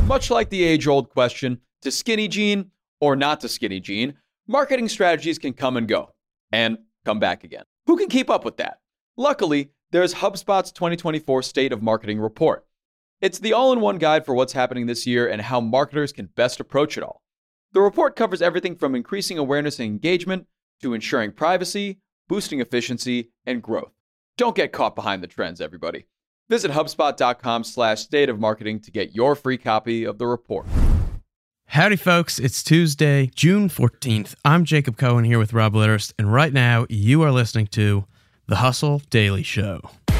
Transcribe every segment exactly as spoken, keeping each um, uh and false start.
Much like the age-old question, to skinny jean or not to skinny jean, marketing strategies can come and go, and come back again. Who can keep up with that? Luckily, there's HubSpot's twenty twenty-four State of Marketing Report. It's the all-in-one guide for what's happening this year and how marketers can best approach it all. The report covers everything from increasing awareness and engagement to ensuring privacy, boosting efficiency, and growth. Don't get caught behind the trends, everybody. Visit HubSpot.com slash state of marketing to get your free copy of the report. Howdy, folks. It's Tuesday, June fourteenth. I'm Jacob Cohen here with Rob Litterst, and right now you are listening to The Hustle Daily Show.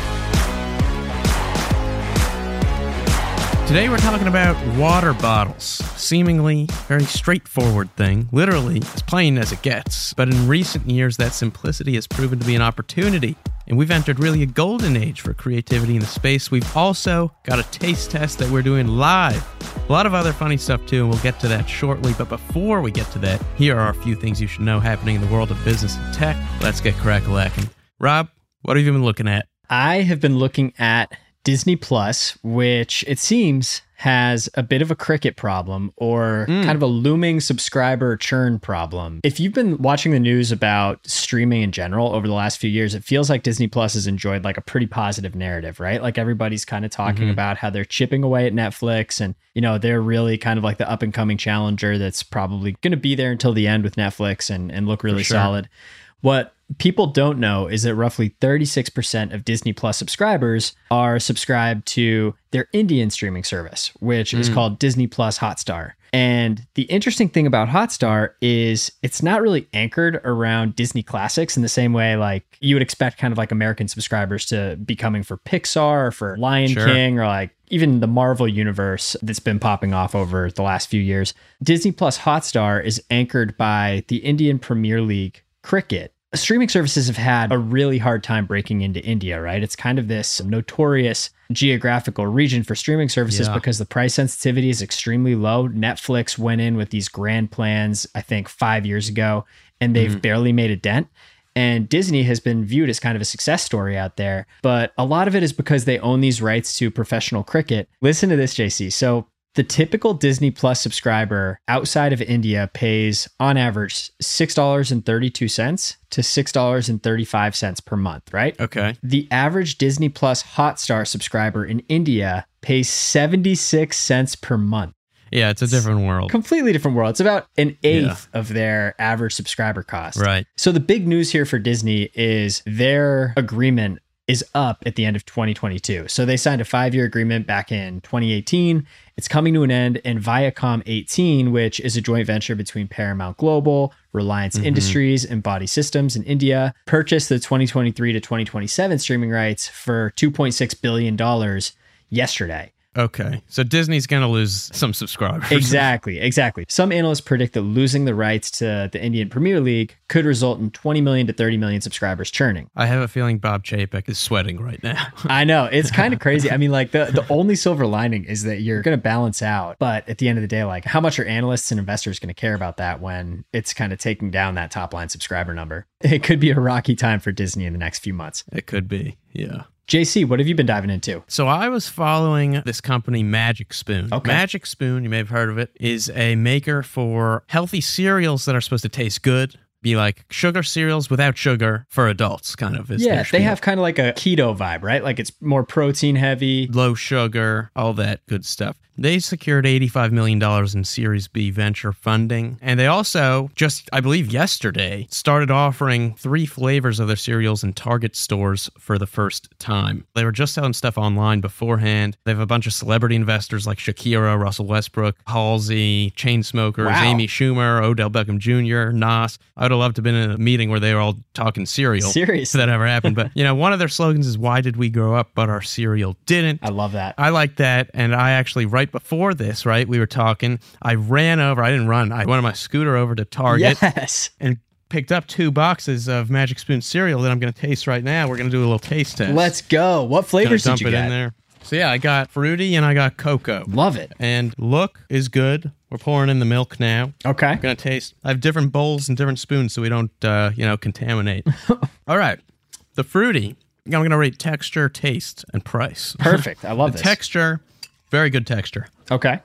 Today we're talking about water bottles. Seemingly very straightforward thing, literally as plain as it gets. But in recent years, that simplicity has proven to be an opportunity. And we've entered really a golden age for creativity in the space. We've also got a taste test that we're doing live. A lot of other funny stuff too, and we'll get to that shortly. But before we get to that, here are a few things you should know happening in the world of business and tech. Let's get crack-a-lacking. Rob, what have you been looking at? I have been looking at Disney Plus, which it seems has a bit of a cricket problem or mm. kind of a looming subscriber churn problem. If you've been watching the news about streaming in general over the last few years, it feels like Disney Plus has enjoyed like a pretty positive narrative, right? Like everybody's kind of talking mm-hmm. about how they're chipping away at Netflix and, you know, they're really kind of like the up and coming challenger that's probably going to be there until the end with Netflix and, and look really sure. solid. What people don't know is that roughly thirty-six percent of Disney Plus subscribers are subscribed to their Indian streaming service, which mm. is called Disney Plus Hotstar. And the interesting thing about Hotstar is it's not really anchored around Disney classics in the same way like you would expect kind of like American subscribers to be coming for Pixar or for Lion sure. King or like even the Marvel universe that's been popping off over the last few years. Disney Plus Hotstar is anchored by the Indian Premier League cricket. Streaming services have had a really hard time breaking into India, right? It's kind of this notorious geographical region for streaming services yeah. because the price sensitivity is extremely low. Netflix went in with these grand plans, I think five years ago, and they've mm-hmm. barely made a dent. And Disney has been viewed as kind of a success story out there. But a lot of it is because they own these rights to professional cricket. Listen to this, J C. So the typical Disney Plus subscriber outside of India pays, on average, six dollars and thirty-two cents to six dollars and thirty-five cents per month, right? Okay. The average Disney Plus Hotstar subscriber in India pays seventy-six cents per month. Yeah, it's a different world. Completely different world. It's about an eighth yeah. of their average subscriber cost. Right. So the big news here for Disney is their agreement is up at the end of twenty twenty-two. So they signed a five-year agreement back in twenty eighteen. It's coming to an end, and Viacom eighteen, which is a joint venture between Paramount Global, Reliance mm-hmm. Industries, and Body Systems in India, purchased the twenty twenty-three to twenty twenty-seven streaming rights for two point six billion dollars yesterday. Okay, so Disney's going to lose some subscribers. Exactly, exactly. Some analysts predict that losing the rights to the Indian Premier League could result in twenty million to thirty million subscribers churning. I have a feeling Bob Chapek is sweating right now. I know, it's kind of crazy. I mean, like the, the only silver lining is that you're going to balance out. But at the end of the day, like how much are analysts and investors going to care about that when it's kind of taking down that top line subscriber number? It could be a rocky time for Disney in the next few months. It could be, yeah. J C, what have you been diving into? So I was following this company, Magic Spoon. Okay. Magic Spoon, you may have heard of it, is a maker for healthy cereals that are supposed to taste good. Be like sugar cereals without sugar for adults, kind of. Is yeah, they have kind of like a keto vibe, right? Like it's more protein heavy. Low sugar, all that good stuff. They secured eighty-five million dollars in Series B venture funding. And they also, just, I believe yesterday, started offering three flavors of their cereals in Target stores for the first time. They were just selling stuff online beforehand. They have a bunch of celebrity investors like Shakira, Russell Westbrook, Halsey, Chainsmokers, wow. Amy Schumer, Odell Beckham Junior, Nas. I would have loved to have been in a meeting where they were all talking cereal. Seriously. If that ever happened. But, you know, one of their slogans is, why did we grow up, but our cereal didn't? I love that. I like that. And I actually, right before this, right, we were talking, I ran over, I didn't run, I went on my scooter over to Target yes. and picked up two boxes of Magic Spoon cereal that I'm going to taste right now. We're going to do a little taste test. Let's go. What flavors dump did you it get? In there. So yeah, I got fruity and I got cocoa. Love it. And look is good. We're pouring in the milk now. Okay. I'm going to taste. I have different bowls and different spoons so we don't, uh, you know, contaminate. All right. The fruity, I'm going to rate texture, taste, and price. Perfect. I love the this. Texture, very good texture. Okay.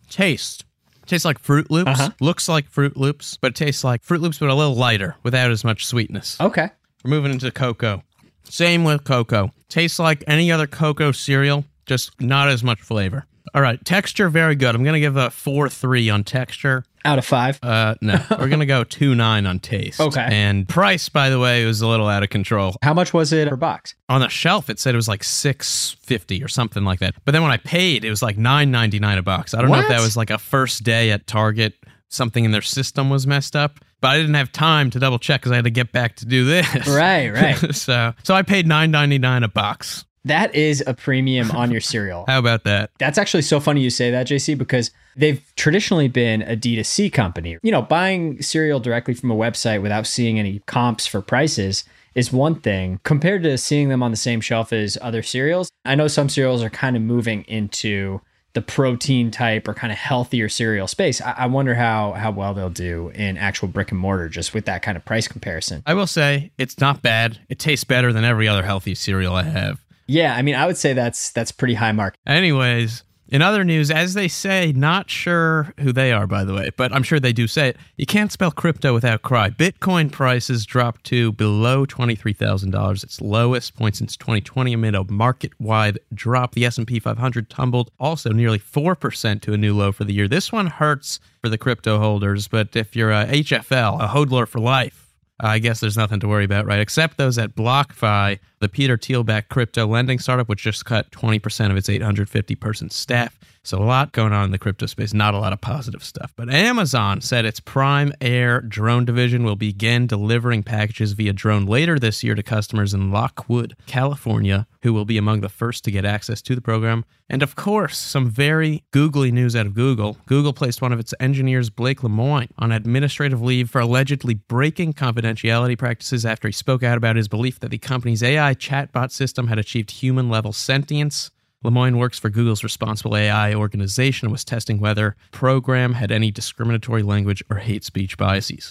Taste. Tastes like Fruit Loops. Uh-huh. Looks like Fruit Loops, but it tastes like Fruit Loops, but a little lighter without as much sweetness. Okay. We're moving into cocoa. Same with cocoa. Tastes like any other cocoa cereal, just not as much flavor. All right, texture, very good. I'm going to give a four three on texture. Out of five? Uh, no, we're going to go two nine on taste. Okay. And price, by the way, was a little out of control. How much was it per box? On the shelf, it said it was like six fifty or something like that. But then when I paid, it was like nine ninety-nine a box. I don't know if What? that was like a first day at Target, something in their system was messed up. But I didn't have time to double check because I had to get back to do this. Right, right. so, so I paid nine ninety-nine a box. That is a premium on your cereal. How about that? That's actually so funny you say that, J C, because they've traditionally been a D two C company. You know, buying cereal directly from a website without seeing any comps for prices is one thing compared to seeing them on the same shelf as other cereals. I know some cereals are kind of moving into the protein type or kind of healthier cereal space. I, I wonder how how well they'll do in actual brick and mortar just with that kind of price comparison. I will say it's not bad. It tastes better than every other healthy cereal I have. Yeah, I mean, I would say that's that's pretty high mark. Anyways, in other news, as they say, not sure who they are, by the way, but I'm sure they do say it, you can't spell crypto without cry. Bitcoin prices dropped to below twenty-three thousand dollars, its lowest point since twenty twenty amid a market-wide drop. The S and P five hundred tumbled also nearly four percent to a new low for the year. This one hurts for the crypto holders, but if you're a H F L, a hodler for life, I guess there's nothing to worry about, right? Except those at BlockFi, the Peter Thiel-backed crypto lending startup, which just cut twenty percent of its eight hundred fifty person staff. So a lot going on in the crypto space, not a lot of positive stuff. But Amazon said its Prime Air drone division will begin delivering packages via drone later this year to customers in Lockwood, California, who will be among the first to get access to the program. And of course, some very googly news out of Google. Google placed one of its engineers, Blake Lemoine, on administrative leave for allegedly breaking confidentiality practices after he spoke out about his belief that the company's A I chatbot system had achieved human-level sentience. Lemoine works for Google's Responsible A I organization and was testing whether the program had any discriminatory language or hate speech biases.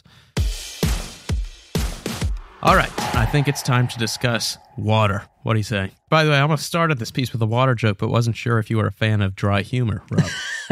All right, I think it's time to discuss water. What do you say? By the way, I almost started this piece with a water joke, but wasn't sure if you were a fan of dry humor, Rob.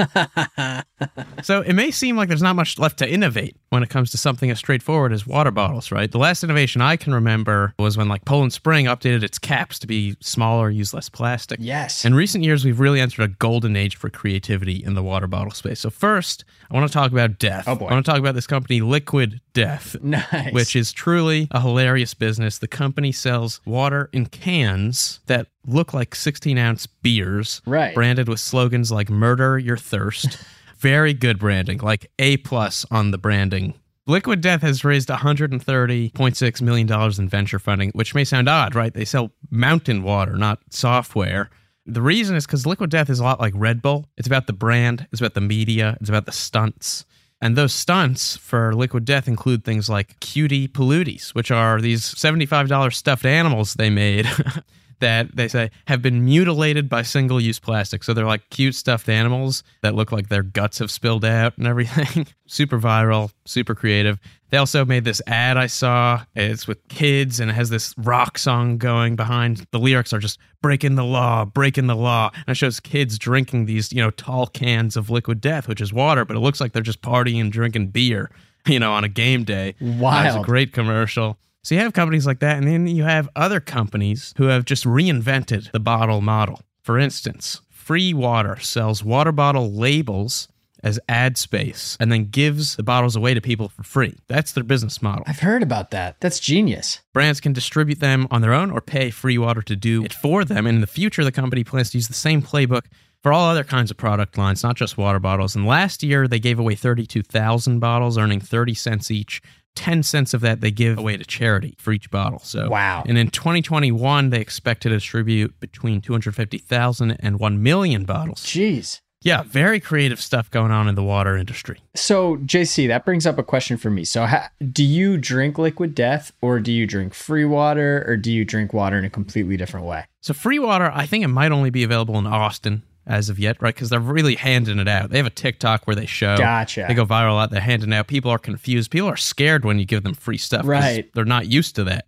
So it may seem like there's not much left to innovate when it comes to something as straightforward as water bottles, right? The last innovation I can remember was when like Poland Spring updated its caps to be smaller, use less plastic. Yes. In recent years, we've really entered a golden age for creativity in the water bottle space. So first, I want to talk about Death. Oh boy. I want to talk about this company, Liquid Death. Nice. Which is truly a hilarious business. The company sells water in cans that look like sixteen ounce beers, right, branded with slogans like murder your thirst. Very good branding, like A plus on the branding. Liquid Death has raised one hundred thirty point six million dollars in venture funding, which may sound odd, right? They sell mountain water, not software. The reason is because Liquid Death is a lot like Red Bull. It's about the brand, it's about the media, it's about the stunts. And those stunts for Liquid Death include things like Cutie Palooties, which are these seventy-five dollars stuffed animals they made that they say have been mutilated by single-use plastic. So they're like cute stuffed animals that look like their guts have spilled out and everything. Super viral, super creative. They also made this ad I saw. It's with kids and it has this rock song going behind. The lyrics are just breaking the law, breaking the law. And it shows kids drinking these, you know, tall cans of Liquid Death, which is water, but it looks like they're just partying and drinking beer, you know, on a game day. Wild. It's a great commercial. So you have companies like that, and then you have other companies who have just reinvented the bottle model. For instance, Free Water sells water bottle labels as ad space and then gives the bottles away to people for free. That's their business model. I've heard about that. That's genius. Brands can distribute them on their own or pay Free Water to do it for them. And in the future, the company plans to use the same playbook for all other kinds of product lines, not just water bottles. And last year, they gave away thirty-two thousand bottles, earning thirty cents each. ten cents of that they give away to charity for each bottle. So, wow. And in twenty twenty-one, they expect to distribute between two hundred fifty thousand and one million bottles. Jeez. Yeah, very creative stuff going on in the water industry. So, J C, that brings up a question for me. So, ha- do you drink Liquid Death, or do you drink Free Water, or do you drink water in a completely different way? So, Free Water, I think it might only be available in Austin as of yet, right? Because they're really handing it out. They have a TikTok where they show. Gotcha. They go viral a lot. They're handing it out. People are confused. People are scared when you give them free stuff. 'cause Right. They're not used to that.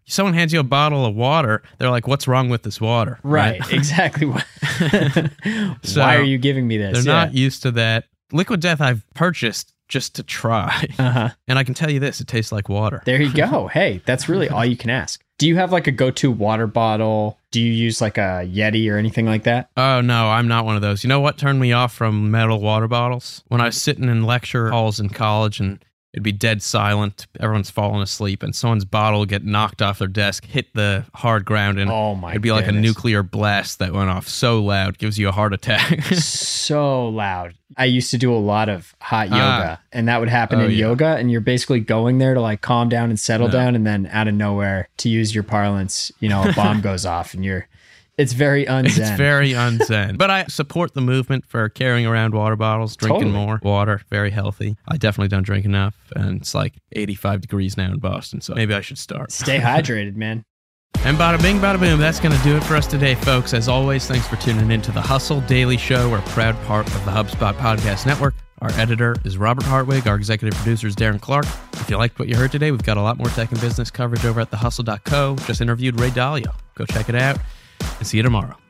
someone hands you a bottle of water, they're like, what's wrong with this water? Right, right? Exactly. So why are you giving me this? They're yeah. not used to that. Liquid Death I've purchased just to try. Uh-huh. And I can tell you this, it tastes like water. There you go. Hey, that's really all you can ask. Do you have like a go-to water bottle? Do you use like a Yeti or anything like that? Oh, no, I'm not one of those. You know what turned me off from metal water bottles? When I was sitting in lecture halls in college and it'd be dead silent, everyone's falling asleep, and someone's bottle would get knocked off their desk, hit the hard ground, and oh my it'd be like goodness. a nuclear blast that went off so loud, gives you a heart attack. So loud. I used to do a lot of hot yoga, Ah. and that would happen Oh, in yeah. yoga, and you're basically going there to like calm down and settle No. down, and then out of nowhere, to use your parlance, you know, a bomb goes off, and you're, it's very unzen. It's very unzen. But I support the movement for carrying around water bottles, drinking Totally. more water, very healthy. I definitely don't drink enough, and it's like eighty-five degrees now in Boston, so maybe I should start. Stay hydrated, man. And bada bing, bada boom, that's going to do it for us today, folks. As always, thanks for tuning in to the Hustle Daily Show. We're a proud part of the HubSpot Podcast Network. Our editor is Robert Hartwig. Our executive producer is Darren Clark. If you liked what you heard today, we've got a lot more tech and business coverage over at the hustle dot co. Just interviewed Ray Dalio. Go check it out, and see you tomorrow.